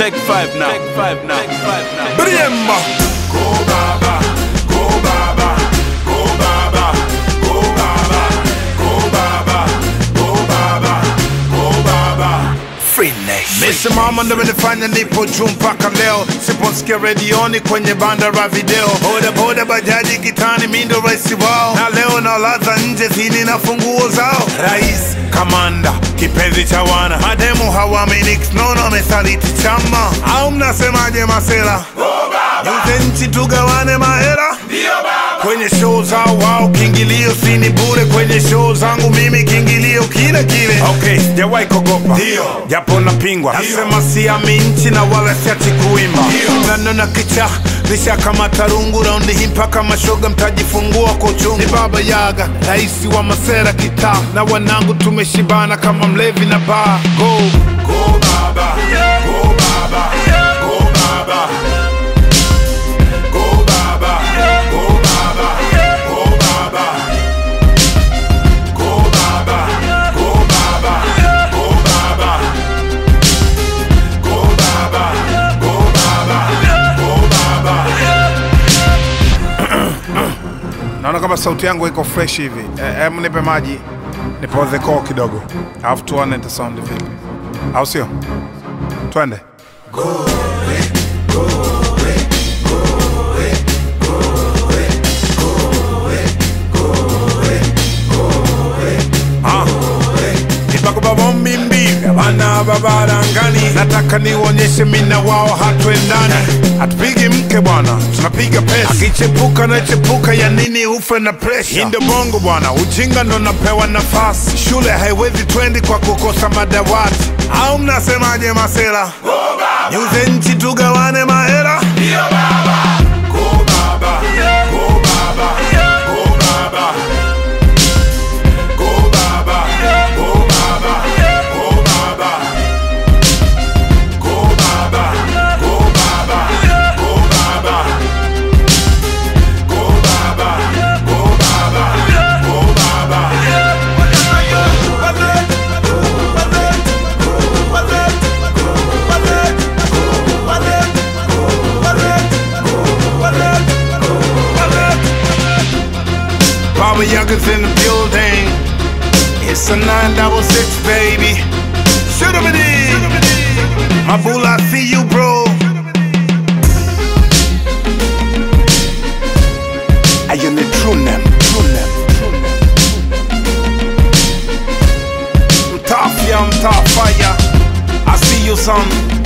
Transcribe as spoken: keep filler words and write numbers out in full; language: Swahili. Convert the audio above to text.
Take five now. Take five now. Take five now. Bremba. Go Baba, go Baba, go Baba, go Baba, go Baba, go Baba, go Baba. Free Nation. Nimesimama ndo menifanya nipo juu mpaka leo. Siposikia redioni kwenye banda la video. Boda boda bajaji kitani mi ndo raisi wao. Na leo na ladha nje zini na funguo zao. Rais, kamanda, kipenzi cha wana. Mademu hawaminix nono mesaliti chama. Au mnasemaje masela? Yuze nchi tugawane mahera. Kwenye show zao wao kiingilio sini bure. Kwenye show zangu mimi kiingilio kile kile. Okay, sijawahi kugopa japo napingwa. Nasema siami nchi na wala siachi kuimba. Nanona kicha nisha kama tarungu. Raundi hii mpaka mashoga mtajifungua kwa uchungu. Ni Baba Yaga, raisi wa masera kita. Na wanangu tumeshibana kama mlevi na bar. Go, go Baba, go Baba, go Baba. Go Baba, go Baba, go Baba. Go Baba, go Baba, go Baba. Go Baba, go Baba, go Baba. naona kama sauti yangu iko fresh hivi. Hebu nipe maji nipoze koo kidogo, alafu tuone ita sound vipi, au sio? Twende. Go Bana babarangani, nataka nionyeshe mina wao hatuendani. Hatupigi mke bwana, tunapiga pesa. Akichepuka na chepuka ya nini ufe na pressure. Hii ndio bongo bwana, ujinga ndo napewa nafasi. Shule haiwezi twendi kwa kukosa madawati. Au mnasemaje masela? Yuze nchi tugawane mahera. Ndio baba. Go Baba, go Baba, go Baba. Go Baba, go Baba, go Baba. Go Baba, go Baba, go Baba. Go Baba, go Baba, go Baba. Baba Yaga's in the building. It's a nine double six, baby. Shoot him in. My bull, I see you, bro. I am the true name, true name, true name. I'm tough, yeah, I'm tough, fire. I see you, son.